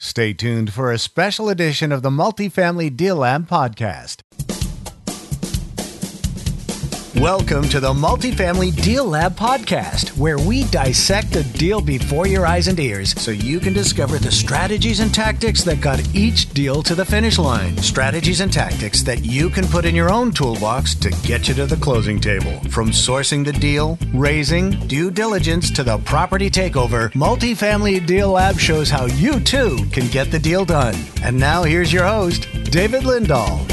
Stay tuned for a special edition of the Multifamily Deal Lab podcast. Welcome to the Multifamily Deal Lab podcast, where we dissect a deal before your eyes and ears so you can discover the strategies and tactics that got each deal to the finish line. Strategies and tactics that you can put in your own toolbox to get you to the closing table. From sourcing the deal, raising, due diligence to the property takeover, Multifamily Deal Lab shows how you too can get the deal done. And now here's your host, David Lindahl.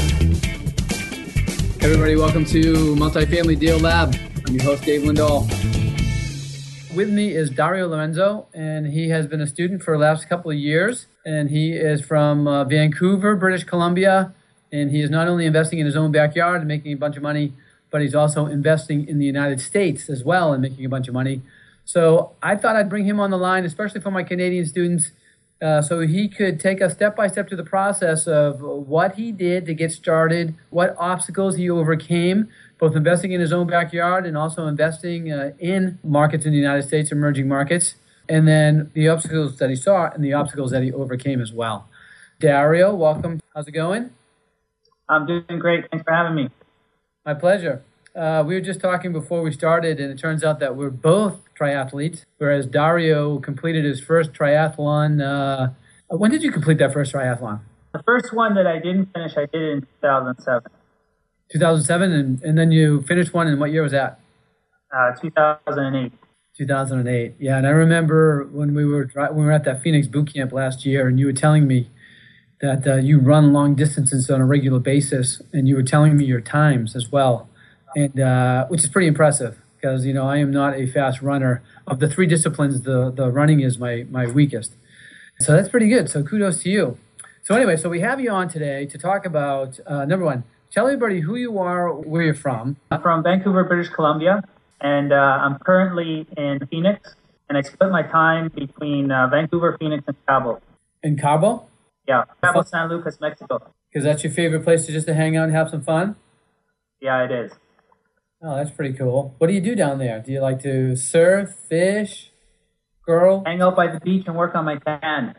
Everybody, welcome to Multifamily Deal Lab. I'm your host, Dave Lindahl. With me is Dario Lorenzo, and he has been a student for the last couple of years. And he is from Vancouver, British Columbia. And he is not only investing in his own backyard and making a bunch of money, but he's also investing in the United States as well and making a bunch of money. So I thought I'd bring him on the line, especially for my Canadian students, so he could take us step by step through the process of what he did to get started, what obstacles he overcame, both investing in his own backyard and also investing in markets in the United States, emerging markets, and then the obstacles that he saw and the obstacles that he overcame as well. Dario, welcome. How's it going? I'm doing great. Thanks for having me. My pleasure. We were just talking before we started, and it turns out that we're both triathletes, whereas Dario completed his first triathlon. When did you complete that first triathlon? The first one that I didn't finish, I did in 2007. 2007, and then you finished one, and what year was that? 2008. 2008, yeah. And I remember when we were at that Phoenix boot camp last year, and you were telling me that you run long distances on a regular basis, and you were telling me your times as well, and which is pretty impressive. Because, you know, I am not a fast runner. Of the three disciplines, the running is my weakest. So that's pretty good. So kudos to you. So anyway, so we have you on today to talk about, number one, tell everybody who you are, where you're from. I'm from Vancouver, British Columbia, and I'm currently in Phoenix. And I split my time between Vancouver, Phoenix, and Cabo. In Cabo? Yeah, Cabo San Lucas, Mexico. Because that's your favorite place to just to hang out and have some fun? Yeah, it is. Oh, that's pretty cool. What do you do down there? Do you like to surf, fish, girl? Hang out by the beach and work on my tan.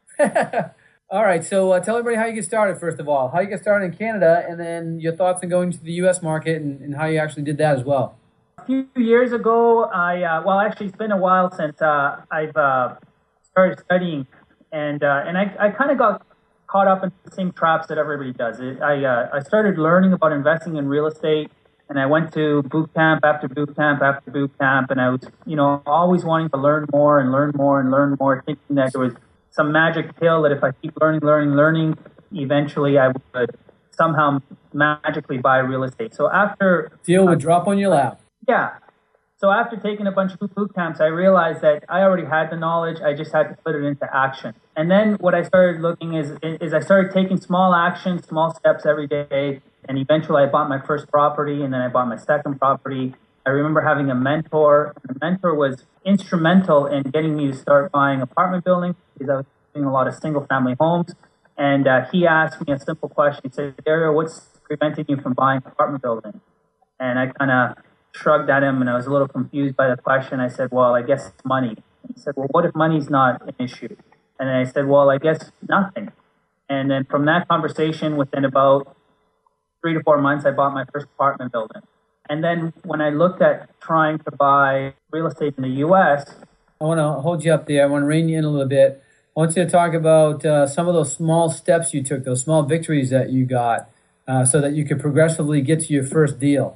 All right, so tell everybody how you get started, first of all. How you get started in Canada, and then your thoughts on going to the U.S. market and how you actually did that as well. A few years ago, actually, it's been a while since I've started studying, and I kind of got caught up in the same traps that everybody does. I started learning about investing in real estate. And I went to boot camp after boot camp after boot camp, and I was, always wanting to learn more and learn more and learn more, thinking that there was some magic pill that if I keep learning, eventually I would somehow magically buy real estate. So after... Deal would drop on your lap. Yeah. So after taking a bunch of boot camps, I realized that I already had the knowledge. I just had to put it into action. And then what I started looking is I started taking small actions, small steps every day. And eventually I bought my first property, and then I bought my second property. I remember having a mentor. The mentor was instrumental in getting me to start buying apartment buildings because I was doing a lot of single-family homes. And he asked me a simple question. He said, Dario, what's preventing you from buying apartment buildings? And I kind of shrugged at him, and I was a little confused by the question. I said, well, I guess it's money. And he said, well, what if money's not an issue? And then I said, well, I guess nothing. And then from that conversation, within about 3 to 4 months, I bought my first apartment building. And then when I looked at trying to buy real estate in the U.S. I want to hold you up there. I want to rein you in a little bit. I want you to talk about some of those small steps you took, those small victories that you got so that you could progressively get to your first deal.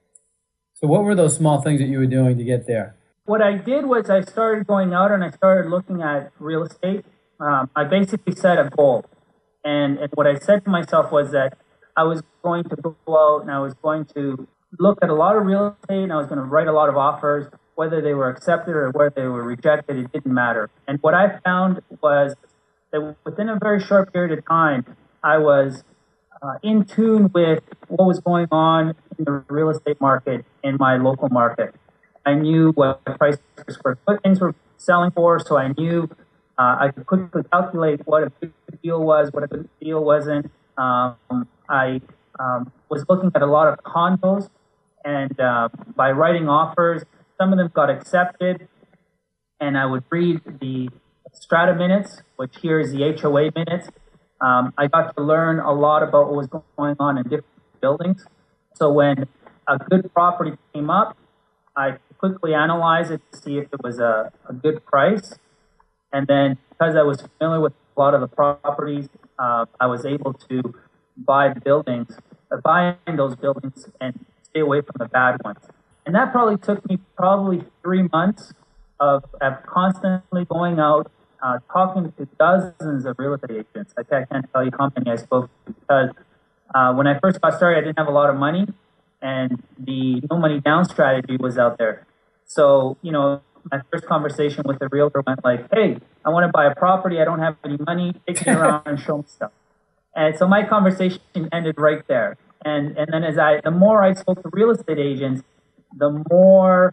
So what were those small things that you were doing to get there? What I did was I started going out and I started looking at real estate. I basically set a goal. And what I said to myself was that I was going to go out and I was going to look at a lot of real estate and I was going to write a lot of offers. Whether they were accepted or whether they were rejected, it didn't matter. And what I found was that within a very short period of time, I was in tune with what was going on in the real estate market in my local market. I knew what price per square foot things were selling for, so I knew I could quickly calculate what a good deal was, what a good deal wasn't. I was looking at a lot of condos, and by writing offers, some of them got accepted, and I would read the strata minutes, which here is the HOA minutes. I got to learn a lot about what was going on in different buildings. So when a good property came up, I quickly analyzed it to see if it was a good price. And then because I was familiar with a lot of the properties, I was able to buy in those buildings and stay away from the bad ones. And that probably took me 3 months of constantly going out, talking to dozens of real estate agents. I can't tell you how many I spoke to, because when I first got started, I didn't have a lot of money, and the no money down strategy was out there. So, my first conversation with the realtor went like, hey, I want to buy a property. I don't have any money. Take me around and show me stuff. And so my conversation ended right there. And then the more I spoke to real estate agents, the more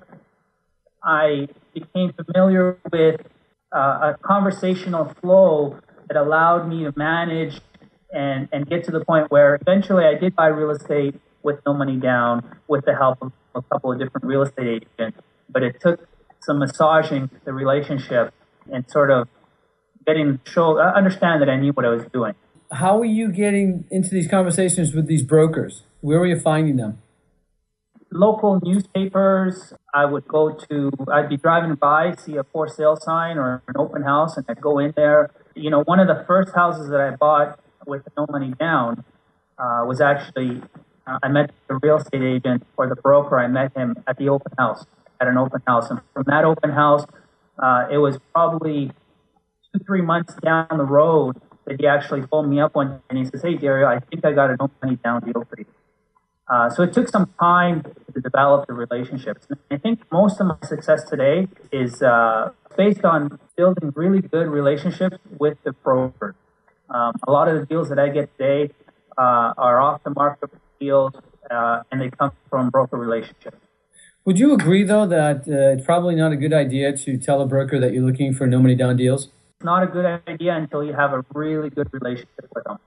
I became familiar with a conversational flow that allowed me to manage and get to the point where eventually I did buy real estate with no money down with the help of a couple of different real estate agents. But it took some massaging the relationship and sort of understand that I knew what I was doing. How are you getting into these conversations with these brokers? Where were you finding them? Local newspapers. I'd be driving by, see a for sale sign or an open house, and I'd go in there. One of the first houses that I bought with no money down was actually, I met the real estate agent or the broker. I met him at an open house. And from that open house, it was probably 2-3 months down the road that he actually phoned me up one day and he says, hey, Dario, I think I got a no money down deal for you. So it took some time to develop the relationships. And I think most of my success today is based on building really good relationships with the broker. A lot of the deals that I get today are off the market deals, and they come from broker relationships. Would you agree, though, that it's probably not a good idea to tell a broker that you're looking for no money down deals? It's not a good idea until you have a really good relationship with them.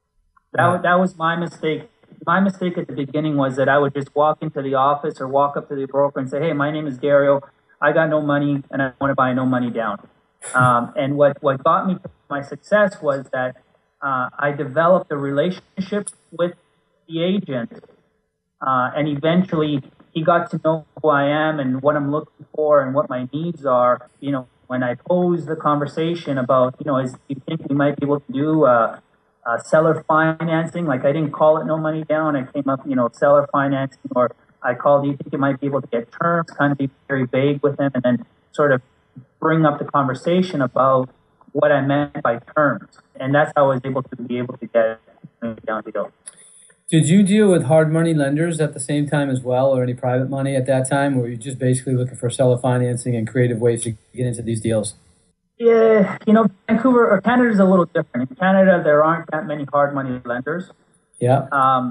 That was my mistake. My mistake at the beginning was that I would just walk into the office or walk up to the broker and say, hey, my name is Dario. I got no money and I want to buy no money down. And what got me to my success was that I developed a relationship with the agent, and eventually he got to know who I am and what I'm looking for and what my needs are. When I posed the conversation about, do you think we might be able to do seller financing? Like, I didn't call it no money down. I came up, seller financing, or I called, do you think you might be able to get terms? Kind of be very vague with him, and then sort of bring up the conversation about what I meant by terms. And that's how I was able to get down the deal. Did you deal with hard money lenders at the same time as well, or any private money at that time, or were you just basically looking for seller financing and creative ways to get into these deals? Yeah, Vancouver or Canada is a little different. In Canada, there aren't that many hard money lenders. Yeah.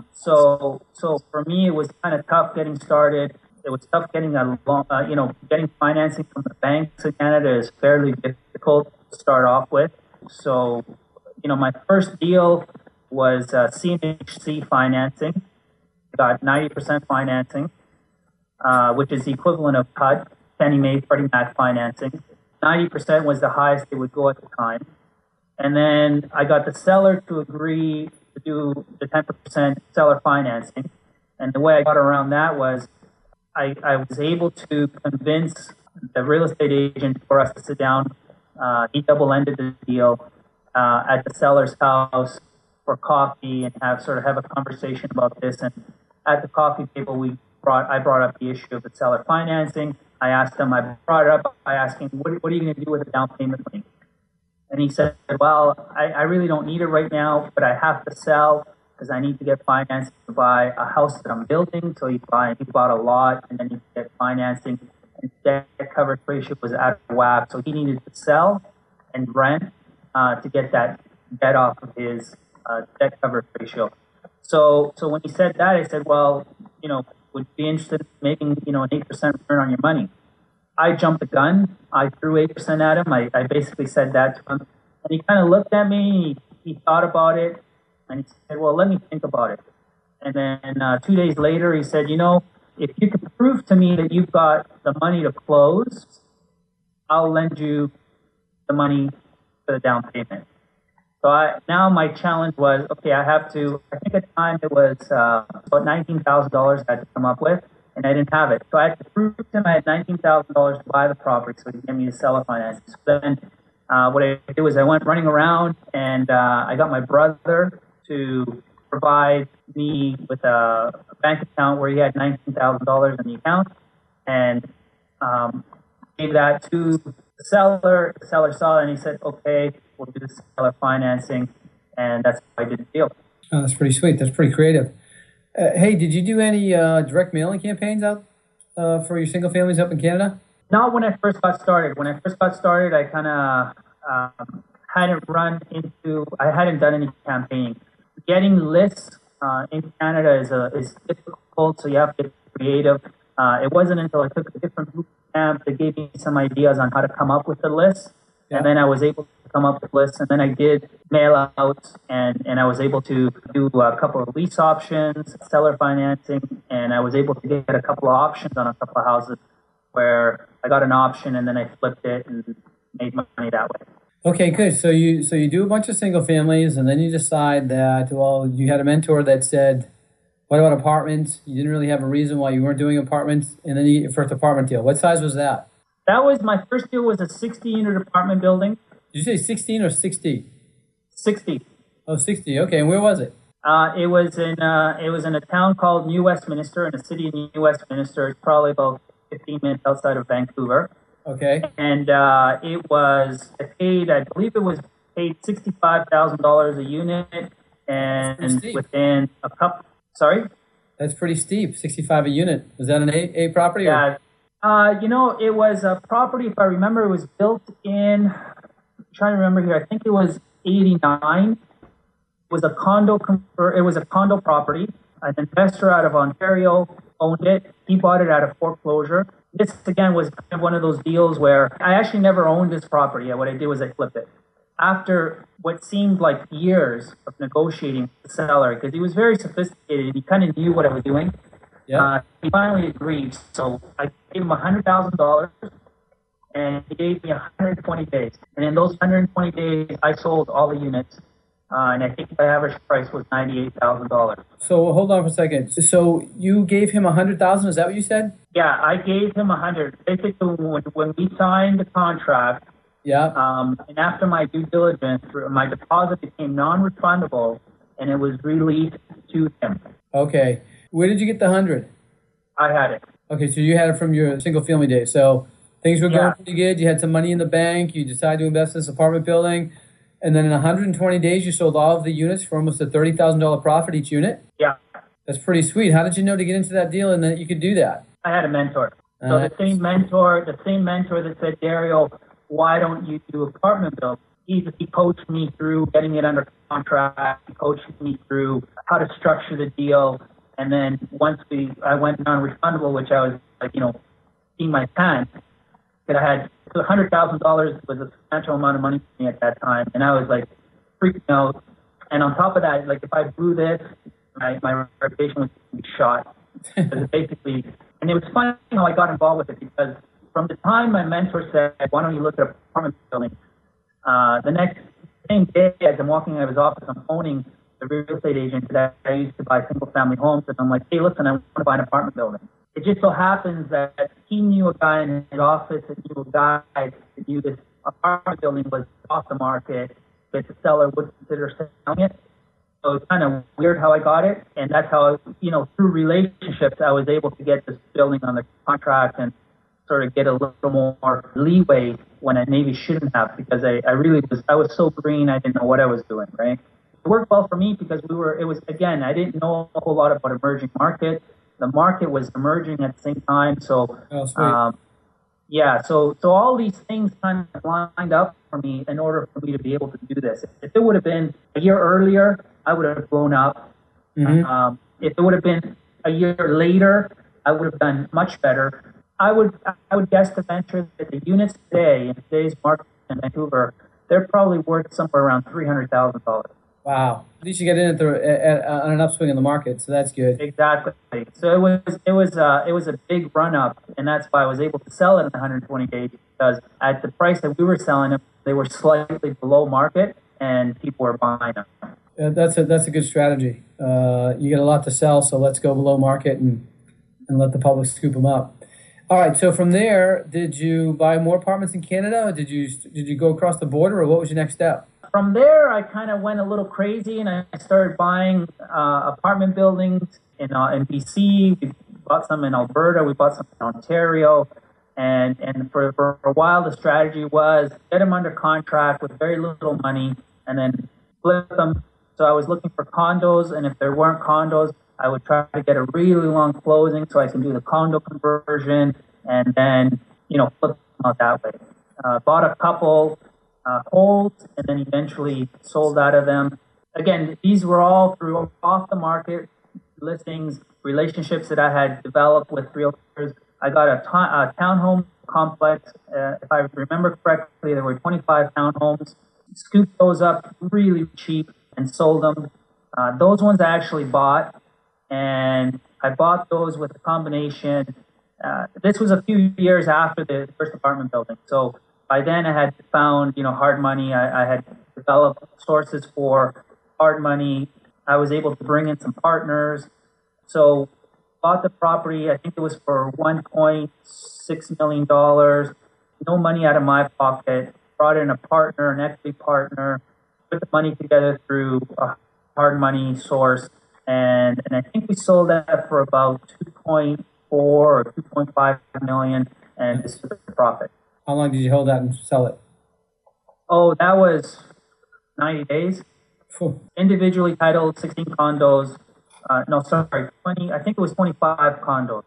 So for me, it was kind of tough getting started. It was tough getting getting financing from the banks in Canada is fairly difficult to start off with. So, my first deal was CMHC financing. Got 90% financing, which is the equivalent of HUD, Fannie Mae, Freddie Mac financing. 90% was the highest they would go at the time. And then I got the seller to agree to do the 10% seller financing. And the way I got around that was I was able to convince the real estate agent for us to sit down. He double-ended the deal at the seller's house for coffee and have a conversation about this. And at the coffee table, I brought up the issue of the seller financing. I asked him, what are you going to do with the down payment money? And he said, well, I really don't need it right now, but I have to sell because I need to get financing to buy a house that I'm building. So he bought a lot, and then he get financing. And debt coverage ratio was out of whack. So he needed to sell and rent to get that debt off of his debt coverage ratio. So when he said that, I said, well, would you be interested in making, an 8% return on your money? I jumped the gun. I threw 8% at him. I basically said that to him. And he kind of looked at me. He thought about it. And he said, well, let me think about it. And then 2 days later, he said, if you can prove to me that you've got the money to close, I'll lend you the money for the down payment. So now my challenge was, okay, I have to, I think at the time it was about $19,000 I had to come up with, and I didn't have it. So I had to prove to him I had $19,000 to buy the property so he could get me the seller financing. So then what I did was I went running around and I got my brother to provide me with a bank account where he had $19,000 in the account, and gave that to the seller. The seller saw it and he said, okay, we'll do the seller financing, and that's how I did the deal. Oh, that's pretty sweet. That's pretty creative. Hey, did you do any direct mailing campaigns out for your single families up in Canada? Not when I first got started. When I first got started, I kind of I hadn't done any campaigning. Getting lists in Canada is difficult, so you have to get creative. It wasn't until I took a different boot camp that gave me some ideas on how to come up with the list. Yeah. And then I was able to come up with lists, and then I did mail outs, and I was able to do a couple of lease options, seller financing, and I was able to get a couple of options on a couple of houses where I got an option and then I flipped it and made money that way. Okay, good. So you do a bunch of single families, and then you decide that, well, you had a mentor that said, what about apartments? You didn't really have a reason why you weren't doing apartments, and then you get your first apartment deal. What size was that? That was my first deal. Was a 60-unit apartment building. Did you say 16 or 60? 60. Oh, 60. Okay, and where was it? It was in a town called New Westminster, in a city in New Westminster. It's probably about 15 minutes outside of Vancouver. Okay. And I believe it was paid $65,000 a unit, and within a couple. Sorry? That's pretty steep. 65 a unit. Was that an A property? Yeah. It was a property, if I remember, it was built in, I'm trying to remember here, I think it was 89. It was a condo property. An investor out of Ontario owned it. He bought it out of foreclosure. This, again, was kind of one of those deals where I actually never owned this property. What I did was I flipped it. After what seemed like years of negotiating with the seller, because he was very sophisticated, he kind of knew what I was doing. Yeah. He finally agreed. So I gave him $100,000, and he gave me 120 days. And in those 120 days, I sold all the units, and I think the average price was $98,000. So hold on for a second. So you gave him $100,000? Is that what you said? Yeah, I gave him $100,000. Basically, when we signed the contract. Yeah. And after my due diligence, my deposit became non-refundable, and it was released to him. Okay. Where did you get the 100? I had it. Okay, so you had it from your single family days. So things were going pretty good. You had some money in the bank. You decided to invest in this apartment building. And then in 120 days, you sold all of the units for almost a $30,000 profit each unit? Yeah. That's pretty sweet. How did you know to get into that deal and that you could do that? I had a mentor. So the same mentor that said, Dario, why don't you do apartment building? He coached me through getting it under contract. He coached me through how to structure the deal. And then once I went non-refundable, which I was seeing my pants, that I had $100,000 was a substantial amount of money for me at that time. And I was like freaking out. And on top of that, like if I blew this, my reputation was going to be shot. Basically, and it was funny how I got involved with it, because from the time my mentor said, why don't you look at apartment building, the same day as I'm walking out of his office, I'm phoning the real estate agent that I used to buy single family homes, and I'm like, hey, listen, I want to buy an apartment building. It just so happens that he knew a guy in his office that knew a guy that knew this apartment building was off the market, that the seller would consider selling it. So it's kind of weird how I got it, and that's how, through relationships, I was able to get this building on the contract and sort of get a little more leeway when I maybe shouldn't have, because I was so green, I didn't know what I was doing, right? It worked well for me because I didn't know a whole lot about emerging markets. The market was emerging at the same time. So, so all these things kind of lined up for me in order for me to be able to do this. If it would have been a year earlier, I would have blown up. Mm-hmm. If it would have been a year later, I would have done much better. I would guess to venture that the units today, in today's market in Vancouver, they're probably worth somewhere around $300,000. Wow! At least you get in on an upswing in the market, so that's good. Exactly. So it was a big run up, and that's why I was able to sell it in 120 days, because at the price that we were selling them, they were slightly below market and people were buying them. That's a good strategy. You get a lot to sell, so let's go below market and let the public scoop them up. All right. So from there, did you buy more apartments in Canada? Or did you go across the border, or what was your next step? From there, I kind of went a little crazy, and I started buying apartment buildings in BC. We bought some in Alberta. We bought some in Ontario. And for a while, the strategy was get them under contract with very little money and then flip them. So I was looking for condos, and if there weren't condos, I would try to get a really long closing so I can do the condo conversion and then, flip them out that way. Bought a couple holds and then eventually sold out of them. Again, these were all through off the market listings, relationships that I had developed with realtors. I got a townhome complex. If I remember correctly, there were 25 townhomes. Scooped those up really cheap and sold them. Those ones I actually bought, and I bought those with a combination. This was a few years after the first apartment building. So by then I had found, hard money. I had developed sources for hard money. I was able to bring in some partners. So bought the property, I think it was for $1.6 million. No money out of my pocket. Brought in a partner, an equity partner, put the money together through a hard money source. And I think we sold that for about 2.4 or 2.5 million, and this was the profit. How long did you hold that and sell it? Oh, that was 90 days. Phew. Individually titled 16 condos. 20, I think it was 25 condos.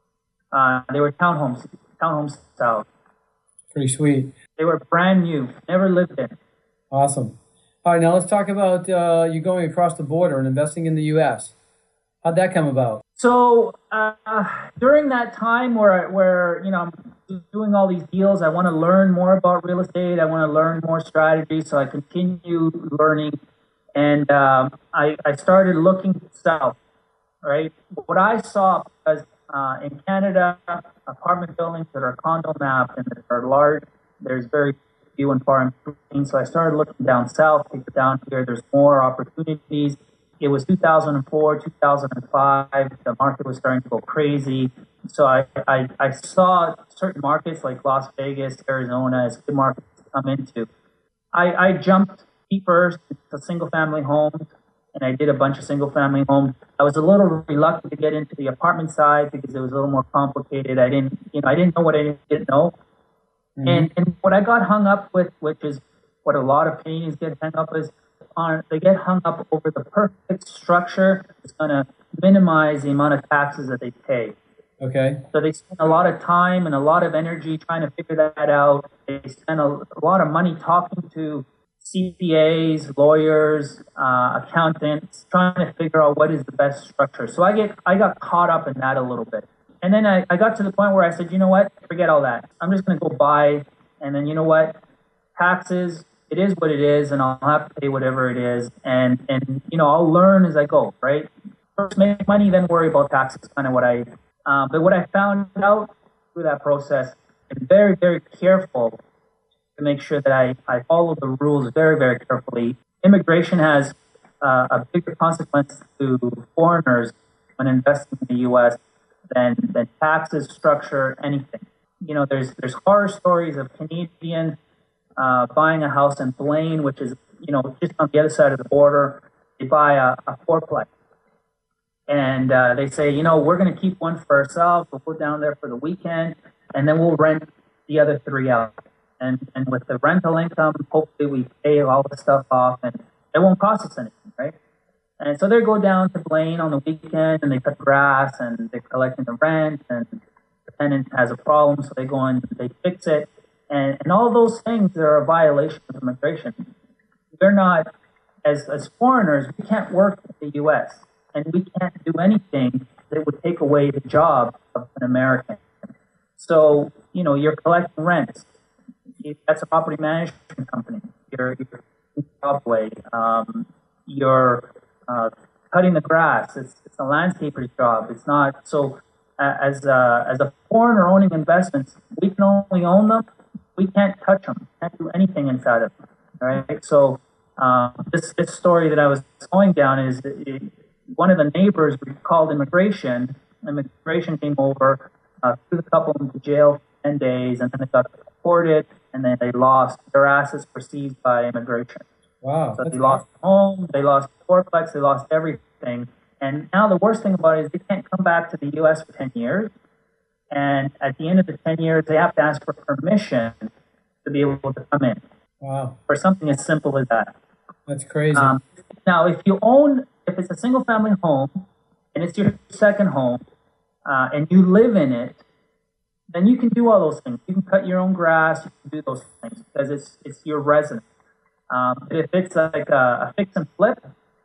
They were townhomes style. Pretty sweet. They were brand new, never lived in. Awesome. All right, now let's talk about you going across the border and investing in the U.S. How'd that come about? So during that time where I'm doing all these deals, I want to learn more about real estate. I want to learn more strategy, so I continue learning. And I started looking south, right? What I saw was in Canada, apartment buildings that are condo mapped and that are large, there's very few and far in between. So I started looking down south, because down here there's more opportunities. It was 2004, 2005. The market was starting to go crazy. So I saw certain markets like Las Vegas, Arizona as good markets to come into. I jumped first to single-family homes, and I did a bunch of single-family homes. I was a little reluctant to get into the apartment side because it was a little more complicated. I didn't know what I didn't know. Mm-hmm. And what I got hung up with, which is what a lot of Canadians get hung up is they get hung up over the perfect structure that's going to minimize the amount of taxes that they pay. Okay. So they spend a lot of time and a lot of energy trying to figure that out. They spend a lot of money talking to CPAs, lawyers, accountants, trying to figure out what is the best structure. So I got caught up in that a little bit. And then I got to the point where I said, you know what, forget all that. I'm just going to go buy. And then, you know what, taxes, it is what it is, and I'll have to pay whatever it is. And I'll learn as I go, right? First make money, then worry about taxes, kind of what but what I found out through that process, I'm very, very careful to make sure that I follow the rules very, very carefully. Immigration has a bigger consequence to foreigners when investing in the U.S. than taxes, structure, anything. There's horror stories of Canadians buying a house in Blaine, which is, just on the other side of the border. They buy a fourplex. And they say, we're going to keep one for ourselves. We'll go down there for the weekend, and then we'll rent the other three out. And with the rental income, hopefully we pay all the stuff off, and it won't cost us anything, right? And so they go down to Blaine on the weekend, and they cut grass, and they're collecting the rent, and the tenant has a problem, so they go in and they fix it. And all those things are a violation of immigration. They're not, as foreigners, we can't work in the U.S., and we can't do anything that would take away the job of an American. So, you're collecting rents. That's a property management company. You're Subway. You're cutting the grass. It's a landscaper's job. It's not. So as a foreigner owning investments, we can only own them we can't touch them, can't do anything inside of them, right? So this story that I was going down is one of the neighbors called immigration. Immigration came over, threw the couple into jail for 10 days, and then they got deported, and then they lost their assets were seized by immigration. Wow. So they lost home, they lost the fourplex, they lost everything. And now the worst thing about it is they can't come back to the U.S. for 10 years. And at the end of the 10 years, they have to ask for permission to be able to come in. Wow. For something as simple as that. That's crazy. Now, if it's a single family home and it's your second home and you live in it, then you can do all those things. You can cut your own grass, you can do those things because it's your residence. If it's like a fix and flip,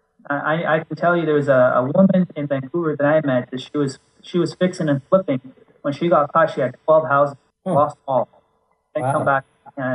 I can tell you there was a woman in Vancouver that I met that she was fixing and flipping. When she got caught, she had 12 houses, lost all. And come back.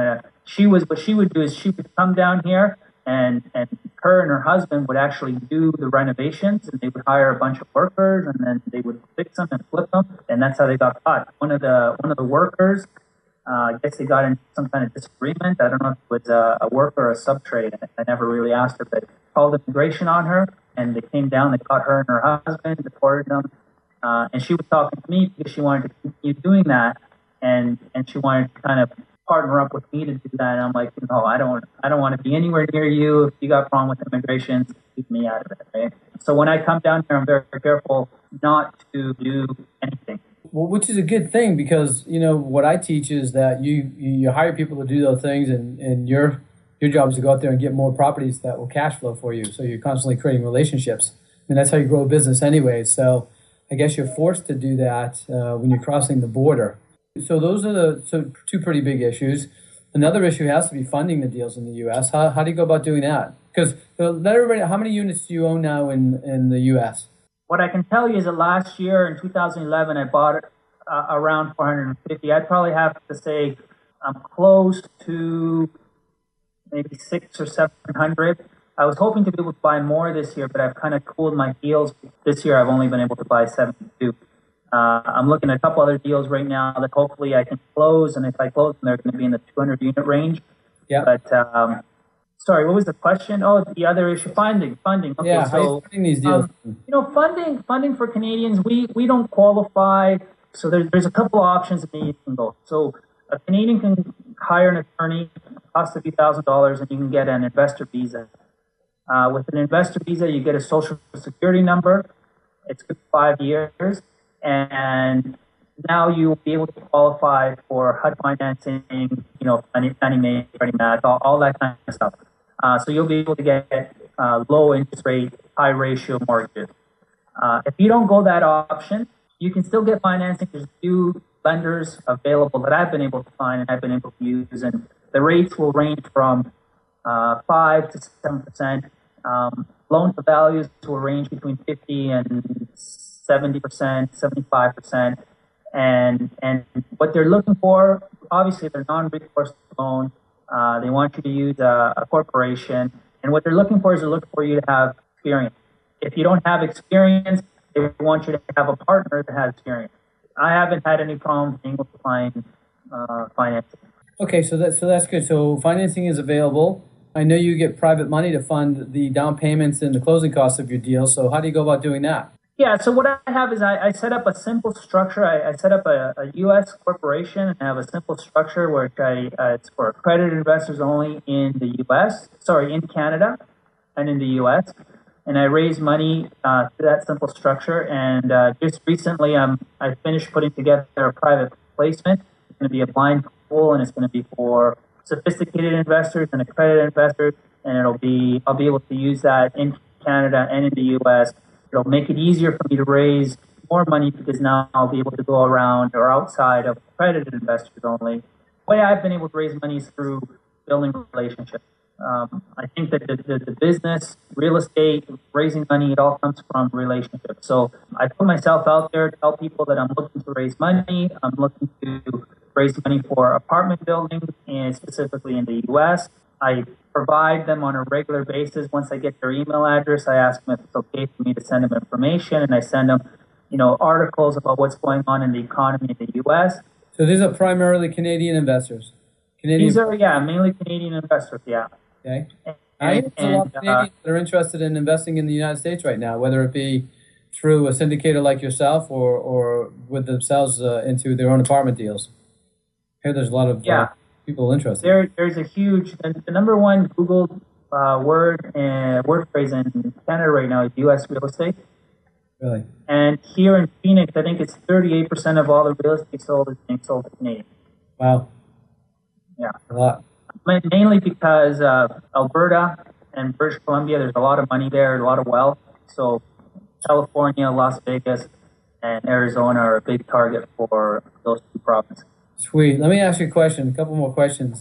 What she would do is she would come down here and her and her husband would actually do the renovations, and they would hire a bunch of workers, and then they would fix them and flip them, and that's how they got caught. One of the workers, I guess they got in some kind of disagreement. I don't know if it was a worker or a sub-trade. I never really asked her, but called immigration on her, and they came down, they caught her and her husband, deported them, and she was talking to me because she wanted to continue doing that, and she wanted to kind of partner up with me to do that. And I'm like, no, I don't want to be anywhere near you. If you got a problem with immigration, keep me out of it, right? So when I come down here, I'm very careful not to do anything. Well, which is a good thing because, what I teach is that you hire people to do those things and your job is to go out there and get more properties that will cash flow for you. So you're constantly creating relationships. And that's how you grow a business anyway. So I guess you're forced to do that when you're crossing the border. So those are two pretty big issues. Another issue has to be funding the deals in the U.S. How do you go about doing that? Because let everybody, how many units do you own now in the U.S.? What I can tell you is that last year in 2011, I bought it around 450. I'd probably have to say I'm close to maybe 600 or 700. I was hoping to be able to buy more this year, but I've kind of cooled my deals. This year, I've only been able to buy 72. I'm looking at a couple other deals right now that hopefully I can close, and if I close them, they're going to be in the 200 unit range. Yeah. But sorry, what was the question? Oh, the other issue, funding. Okay, yeah, how are you funding these deals? Funding for Canadians, we don't qualify. So there's a couple of options that you can go. So a Canadian can hire an attorney, costs a few $1,000s, and you can get an investor visa. With an investor visa, you get a social security number. It's good for 5 years. And now you'll be able to qualify for HUD financing, Fannie Mae, Freddie Mac, all that kind of stuff. So you'll be able to get low interest rate, high ratio mortgages. If you don't go that option, you can still get financing. There's a few lenders available that I've been able to find and I've been able to use, and the rates will range from 5 to 7%. Loan to values will range between 50 and 70%, 75%. And what they're looking for, obviously, they're non-recourse loan. They want you to use a corporation. And what they're looking for is they're looking for you to have experience. If you don't have experience, they want you to have a partner that has experience. I haven't had any problem being able to find financing. Okay, so that's good. So financing is available. I know you get private money to fund the down payments and the closing costs of your deal. So how do you go about doing that? Yeah, so what I have is I set up a simple structure. I set up a U.S. corporation and I have a simple structure where it's for accredited investors only in Canada and in the U.S. And I raise money through that simple structure. And just recently, I finished putting together a private placement. It's going to be a blind pool, and it's going to be for sophisticated investors and accredited investors. And I'll be able to use that in Canada and in the U.S. It'll make it easier for me to raise more money because now I'll be able to go around or outside of accredited investors only. The way I've been able to raise money is through building relationships. I think that the business, real estate, raising money, it all comes from relationships. So I put myself out there to tell people that I'm looking to raise money. I'm looking to raise money for apartment buildings, and specifically in the U.S. I provide them on a regular basis. Once I get their email address, I ask them if it's okay for me to send them information, and I send them, articles about what's going on in the economy in the U.S. So these are primarily Canadian investors? Canadian. These are, mainly Canadian investors, yeah. Okay. I think there's a lot of Canadians that are interested in investing in the United States right now, whether it be through a syndicator like yourself or with themselves into their own apartment deals. Here, there's a lot of people interested. There's a huge, the number one Google word phrase in Canada right now is U.S. real estate. Really? And here in Phoenix, I think it's 38% of all the real estate sold is being sold to Canadians. Wow. Yeah. A lot. Mainly because Alberta and British Columbia, there's a lot of money there, a lot of wealth. So California, Las Vegas, and Arizona are a big target for those two provinces. Sweet. Let me ask you a question, a couple more questions.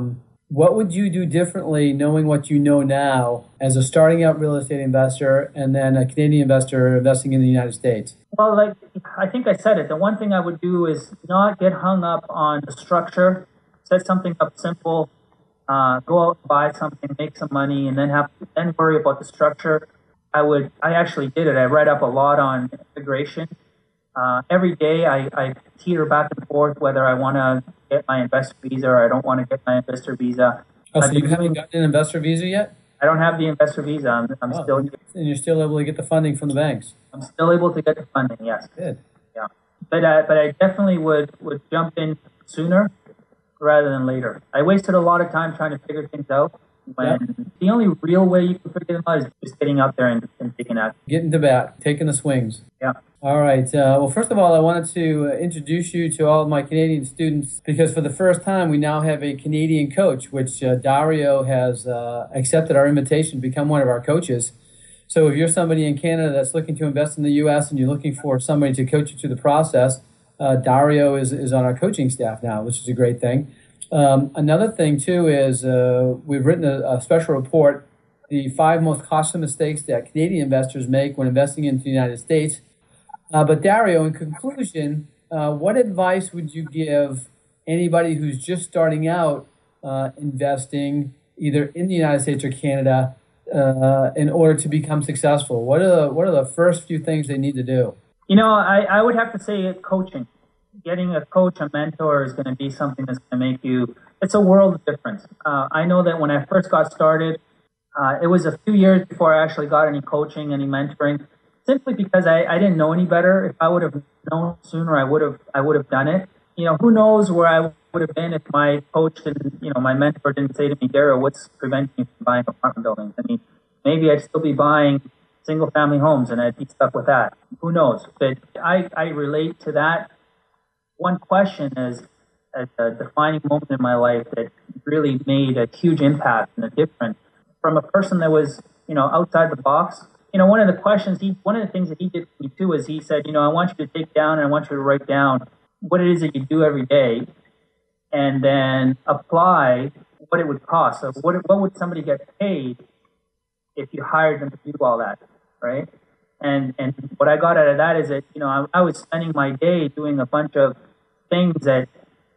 What would you do differently knowing what you know now as a starting out real estate investor and then a Canadian investor investing in the United States? Well, I think I said it. The one thing I would do is not get hung up on the structure, set something up simple, go out and buy something, make some money, and then worry about the structure. I actually did it. I read up a lot on immigration. Every day I teeter back and forth whether I want to get my investor visa or I don't want to get my investor visa. Oh, so you haven't gotten an investor visa yet? I don't have the investor visa. I'm still. And you're still able to get the funding from the banks? I'm still able to get the funding, yes. Good. Yeah. But I definitely would jump in sooner rather than later. I wasted a lot of time trying to figure things out. The only real way you can figure them out is just getting out there and taking action. Getting to bat, taking the swings. Yeah. All right. Well, first of all, I wanted to introduce you to all of my Canadian students because for the first time, we now have a Canadian coach, which Dario has accepted our invitation to become one of our coaches. So if you're somebody in Canada that's looking to invest in the U.S. and you're looking for somebody to coach you through the process, Dario is on our coaching staff now, which is a great thing. Another thing, too, is we've written a special report, the 5 most costly mistakes that Canadian investors make when investing into the United States. But Dario, in conclusion, what advice would you give anybody who's just starting out investing either in the United States or Canada in order to become successful? What are the first few things they need to do? I would have to say coaching. Getting a coach, a mentor is going to be something that's going to make you, it's a world of difference. I know that when I first got started, it was a few years before I actually got any coaching, any mentoring, simply because I didn't know any better. If I would have known sooner, I would have done it. Who knows where I would have been if my coach didn't, my mentor didn't say to me, Daryl, what's preventing you from buying apartment buildings? I mean, maybe I'd still be buying single family homes and I'd be stuck with that. Who knows? But I relate to that. One question is a defining moment in my life that really made a huge impact and a difference from a person that was, outside the box. One of the things that he did for me too is he said, I want you to take down and I want you to write down what it is that you do every day and then apply what it would cost. So what would somebody get paid if you hired them to do all that, right? And what I got out of that is that, I was spending my day doing a bunch of things that,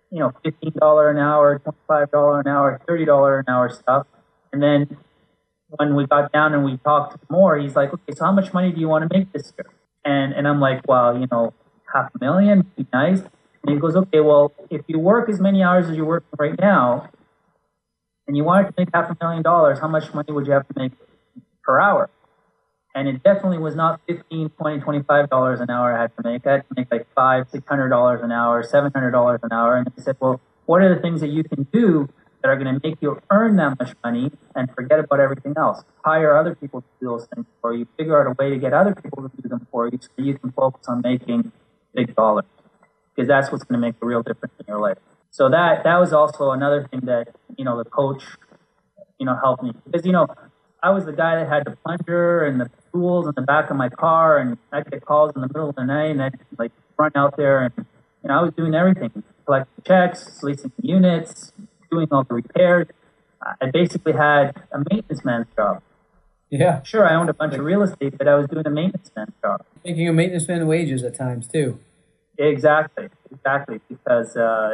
$15 an hour, $25 an hour, $30 an hour stuff. And then when we got down and we talked more, he's like, okay, so how much money do you want to make this year? And I'm like, well, $500,000 would be nice. And he goes, okay, well, if you work as many hours as you're working right now and you wanted to make $500,000, how much money would you have to make per hour? And it definitely was not $15, $20, $25 an hour I had to make. I had to make like $500, $600 an hour, $700 an hour. And he said, well, what are the things that you can do that are going to make you earn that much money and forget about everything else? Hire other people to do those things for you. Figure out a way to get other people to do them for you so you can focus on making big dollars. Because that's what's going to make a real difference in your life. So that was also another thing that, the coach, helped me. Because, I was the guy that had the plunger and the tools in the back of my car, and I'd get calls in the middle of the night, and I'd run out there, and I was doing everything: collecting checks, leasing units, doing all the repairs. I basically had a maintenance man's job. Yeah, sure, I owned a bunch of real estate, but I was doing a maintenance man's job. Making a maintenance man wages at times too. Exactly, because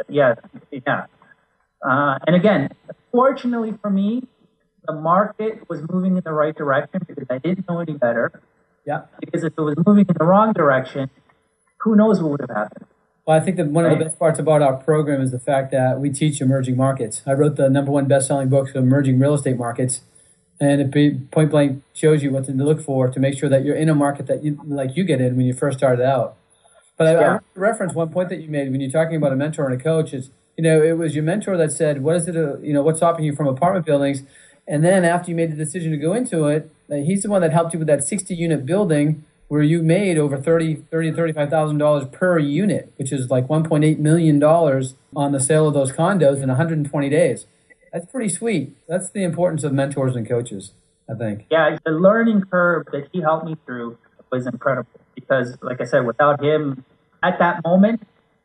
and again, fortunately for me, the market was moving in the right direction because I didn't know any better. Yeah. Because if it was moving in the wrong direction, who knows what would have happened? Well, I think that one of the best parts about our program is the fact that we teach emerging markets. I wrote the #1 best-selling book for emerging real estate markets, and it point blank shows you what to look for to make sure that you're in a market that you get in when you first started out. But I reference one point that you made when you're talking about a mentor and a coach is, it was your mentor that said, what is it, what's stopping you from apartment buildings? And then after you made the decision to go into it, he's the one that helped you with that 60-unit building where you made over $35,000 per unit, which is like $1.8 million on the sale of those condos in 120 days. That's pretty sweet. That's the importance of mentors and coaches, I think. Yeah, the learning curve that he helped me through was incredible because, like I said, without him at that moment,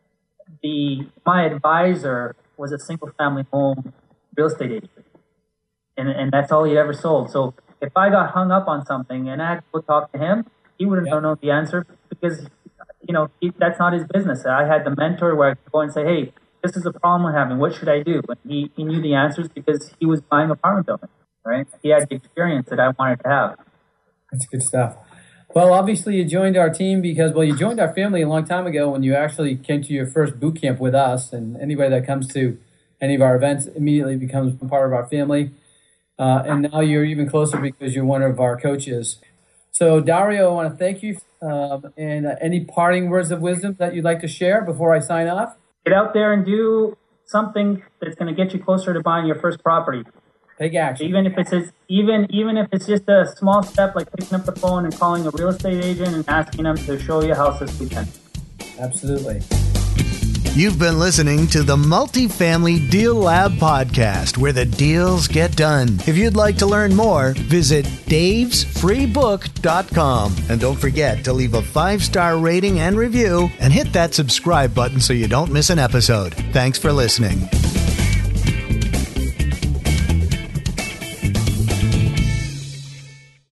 my advisor was a single-family home real estate agent. And that's all he ever sold. So if I got hung up on something and I had to go talk to him, he wouldn't know the answer because, that's not his business. I had the mentor where I could go and say, hey, this is the problem we're having. What should I do? And he knew the answers because he was buying apartment buildings, right? He had the experience that I wanted to have. That's good stuff. Well, obviously you joined our team because, you joined our family a long time ago when you actually came to your first boot camp with us. And anybody that comes to any of our events immediately becomes part of our family. And now you're even closer because you're one of our coaches. So, Dario, I want to thank you. And any parting words of wisdom that you'd like to share before I sign off? Get out there and do something that's going to get you closer to buying your first property. Take action. Even if it's just a small step, like picking up the phone and calling a real estate agent and asking them to show you a house this weekend. Absolutely. You've been listening to the Multifamily Deal Lab podcast, where the deals get done. If you'd like to learn more, visit davesfreebook.com. And don't forget to leave a 5-star rating and review and hit that subscribe button so you don't miss an episode. Thanks for listening.